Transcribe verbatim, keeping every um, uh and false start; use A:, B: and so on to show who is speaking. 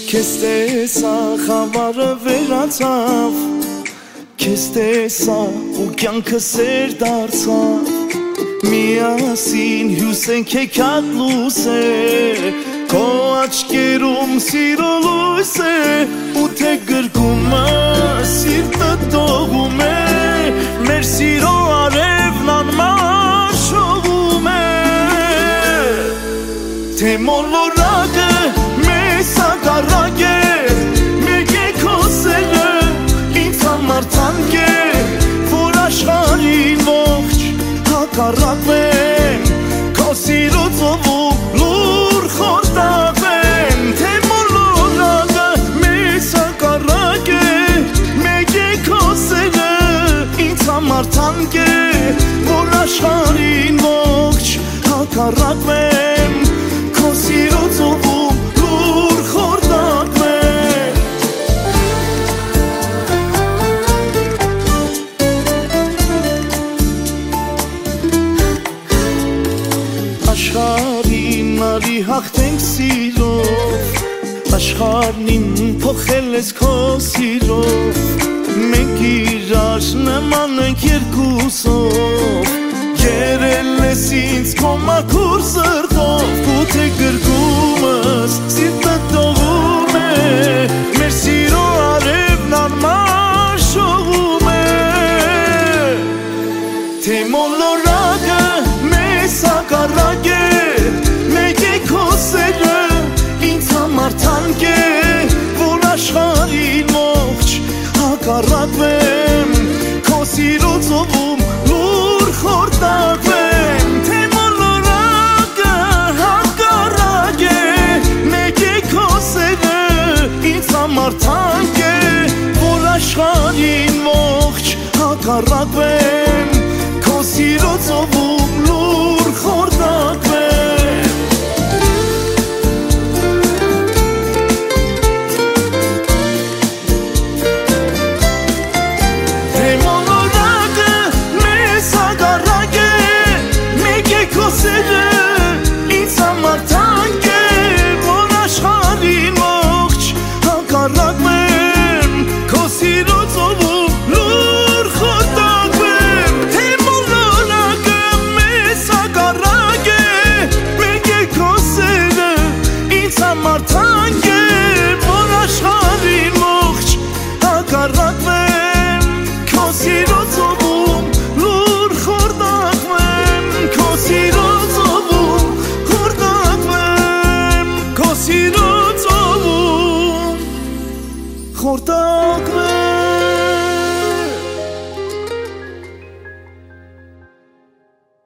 A: Քեզ տեսա խավարը վերացավ, քեզ տեսա ու կյանքը սեր դարձավ, միասին հյուսենք եկած լույս է, քո աչքերում սիրո լույս է, ու թե գրկումը սիրտը տողում է, մեր սիրո արևն անմար շողում է, թե մոլորակը մեզ հակառակ է, մեկ է քո սերը ինձ համար թանկ է, որ աշխարհին ողջ հակառակվեմ, քո սիրո ծովում լուր խորտակվեմ, թե մոլորակը մեզ հակառակ է, մեկ է քո սերը ինձ համար թանկ է, որ աշխարհին ողջ հակառակվեմ, քո սիրո ծովում լուր խորտակվեմ։ Աշխարհին արի հաղթենք սիրով, աշխարհին փոխել ես քո սիրով, մենք իրար նման ենք երկուսով, ջերել ես ինձ քո մաքուր սրտով, ու թե գրկումս սիրտը տողում է, մեր սիրո արևն անմար շողում է, թե մոլորակը մեզ հակառակ է, մեկ է քո սերը ինձ համար թանկ է, որ աշխարհին ողջ հակառակվեմ, քո սիրո ծովում լուր խորտակվեմ, թե մոլորակը հակառակ է, մեկ է քո սերը ինձ համար թանկ է, որ աշխարհին ողջ հակառակվեմ, քո սիրո ծովում լուր խորտակվեմ։
B: Խորտակվեմ